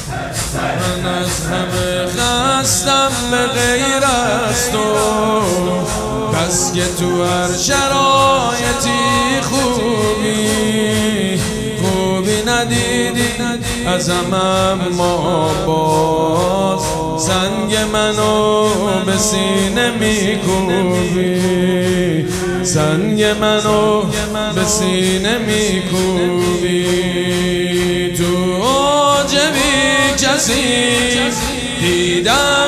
من از همه خستم به غیر از تو، بس که تو هر شرایطی خوبی ندیدی ازم، اما باز سنگ منو به سینه میکوبی، سنگ منو به سینه میکوبی. تو اوج بی کسی دیدم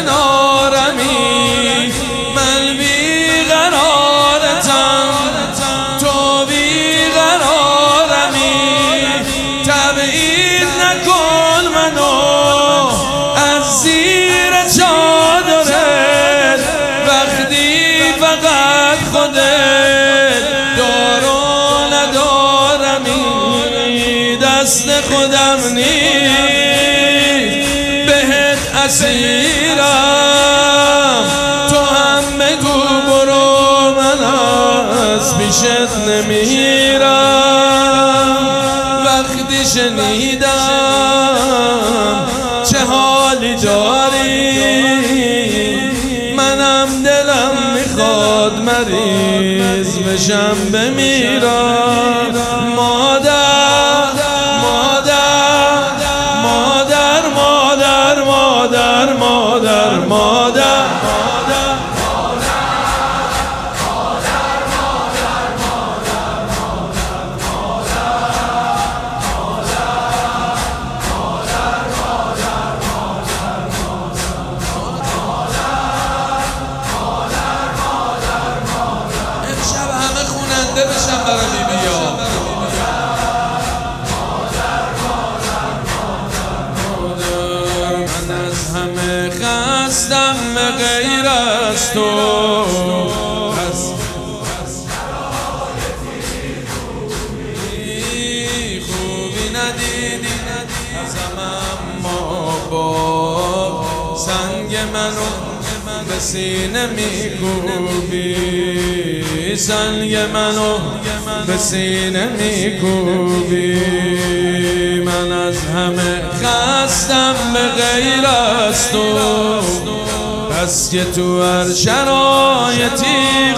کنارمی، من بیقرارتم تو بیقرارمی، تبعید نکن منو از زیر چادرت، وقتی فقط خودت دار و ندارمی، دست خودم نیست بهت اسیرم، تو هم بگو برو من از پیشت نمیرم. وقتی شنیدم چه حالی داری، منم دلم میخواد مریض بشم بمیرم. مادر مادر مادر مادر مادر مادر امشب همه خوننده بشن برای بیبیا. من از همه خستم به غیر از تو، خوبی ندیدی ازم، اما با سنگ منو به سینه میکوبی، سنگ منو به سینه میکوبی. من از همه خستم به غیر از تو، بس که تو هر شرایطی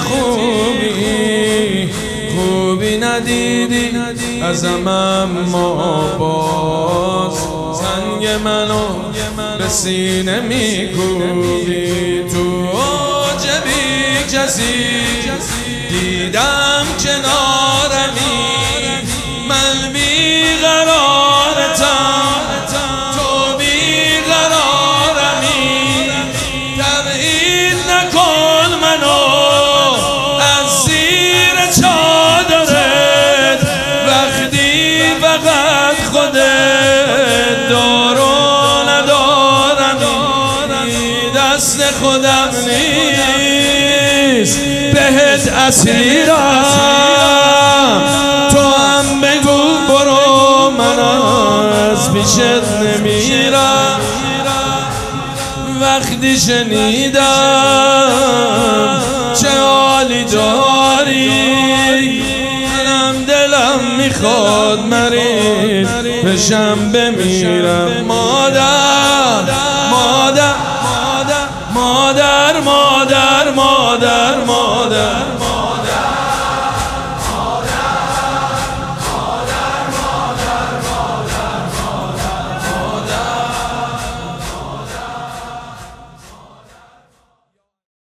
خوبی ندیدی ازم، اما باز سنگ منو به سینه میکوبی. تو اوج بی کسی دیدم کنارمی، من بیقرارتم تو بیقرارمی، تبعید نکن منو از زیر چادرت، وقتی فقط خودت دار و ندارمی، دست خودم نیست بهت اسیرم، تو هم بگو برو من از پیشت نمیرم. وقتی شنیدم چه حالی داری، منم دلم میخواد مریض بشم بمیرم. مادر